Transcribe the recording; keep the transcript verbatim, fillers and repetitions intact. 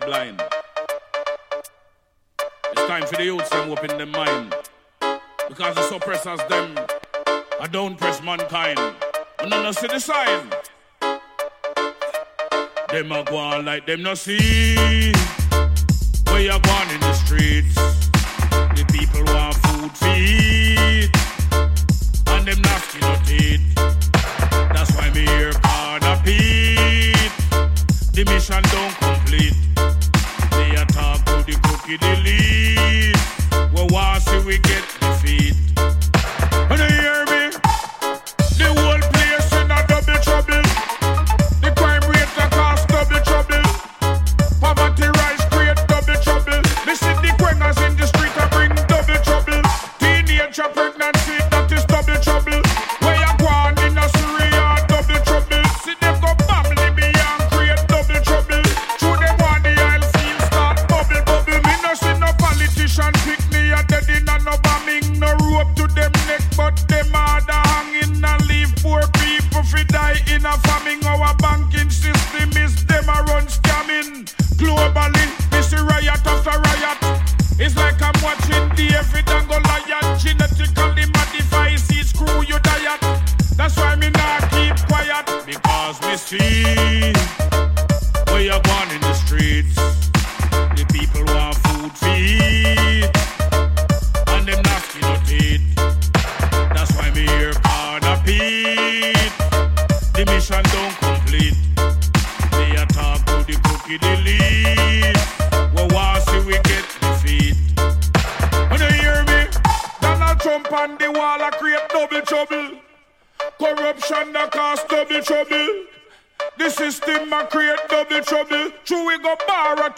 blind. It's time for the youths them open their mind. Because the suppressors them, I don't press mankind. And I see the sign. Them a go on like them no see. Where you gone in the streets? The people want food to eat. And them nasty no teeth. That's why me here corner Pete. The mission don't complete. They attack to the cookie delete. We want see we get defeat. And you hear me? The whole place in a double trouble. The crime rate that cause double trouble. Poverty rise create double trouble. They see the quangers in the street and bring double trouble. Teenage pregnancy that is double trouble. Where you gone in a Syria double trouble. See them go family beyond create double trouble. Through them want the oil field start bubble bubble. Me no see no politician pick me a dead in a no bombing. No rope to them neck but them harder hanging and leave poor people fi die in a famine. Our banking system is them a run scamming. Globally, this is riot after riot. It's like I'm watching David and Goliath. Genetically modified seeds screw your diet. That's why me not keep quiet. Because me see where you gone in the streets. The people want food to eat. And them nasty no teeth. That's why me here corner Pete. The mission don't complete. They attack to the cookie delete. We want see we get defeat. And you hear me? Donald Trump on the wall a create double trouble. Corruption that cause double trouble. The system a create double trouble. True we go borrow